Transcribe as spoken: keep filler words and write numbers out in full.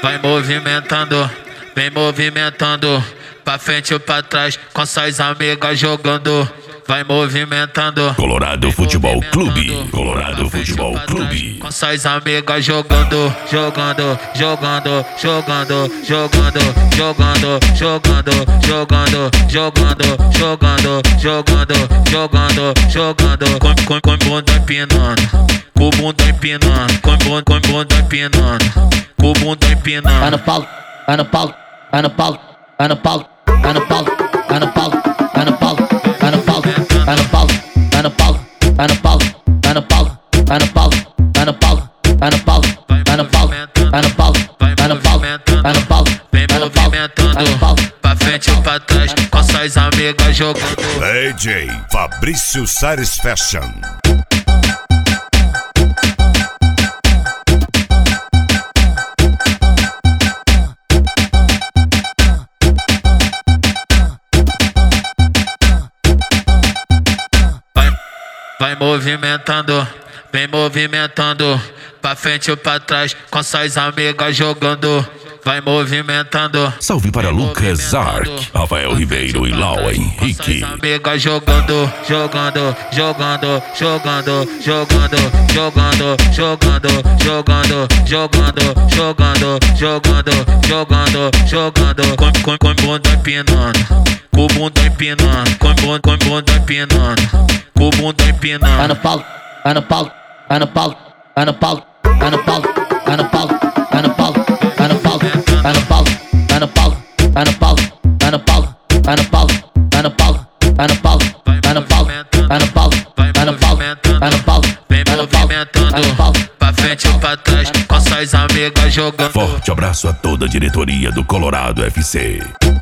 vai movimentando, vem movimentando, pra frente ou pra trás, com suas amigas jogando. Vai movimentando, Colorado Futebol Clube, Colorado Futebol Clube. com suas amigas jogando, jogando, jogando, jogando, jogando, jogando, jogando, jogando, jogando, jogando, jogando, jogando, jogando, com com com bunda empinando, com bunda empinando, com bunda com bunda empinando, com bunda empinando. Vai no palco, vai no palco, vai no palco, vai no palco, vai no palco, vai no palco, vai no palco, vai no palco, vai no palco, vai no palco, vai no palco, vai no palco, vai no palco, vai no palco, vai no palco, vai no palco, vai no palco, vai no palco, vai no palco, vem movimentando, pra frente ou pra trás, com suas amigas jogando. D J Fabrício Sares Fashion. Vai movimentando, vem movimentando, pra frente ou pra trás, com suas amigas jogando. Vai movimentando. Salve para Lucas Ark, Rafael Ribeiro e Lau Henrique. Com suas amigas jogando, jogando, jogando, jogando, jogando, jogando, jogando, jogando, jogando, jogando, jogando, jogando, jogando, com com com bunda empinando, com bunda empinando, com bunda com bunda empinando, com bunda empinando. vai no palco, vai no palco, vai no palco, vai no palco, vai no palco, vai no palco, vai no palco, vai no palco, vai no palco, vai no palco, vai no palco, vai no palco, vai no palco, vai no palco, vai no palco, vai no palco, vai no palco, vai no palco, vai no palco, vem movimentando, pra frente ou pra trás, com suas amigas jogando. Forte abraço a toda a diretoria do Colorado F C.